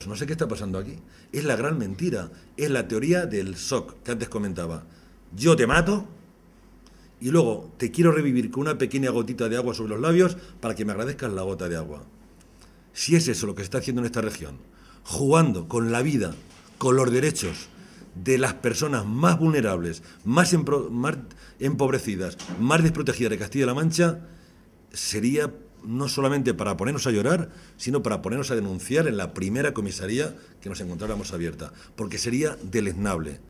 no sé qué está pasando aquí. Es la gran mentira. Es la teoría del shock que antes comentaba. Yo te mato y luego te quiero revivir con una pequeña gotita de agua sobre los labios para que me agradezcas la gota de agua. Si es eso lo que se está haciendo en esta región, jugando con la vida, con los derechos de las personas más vulnerables, más empobrecidas, más desprotegidas de Castilla-La Mancha, sería no solamente para ponernos a llorar, sino para ponernos a denunciar en la primera comisaría que nos encontráramos abierta, porque sería deleznable.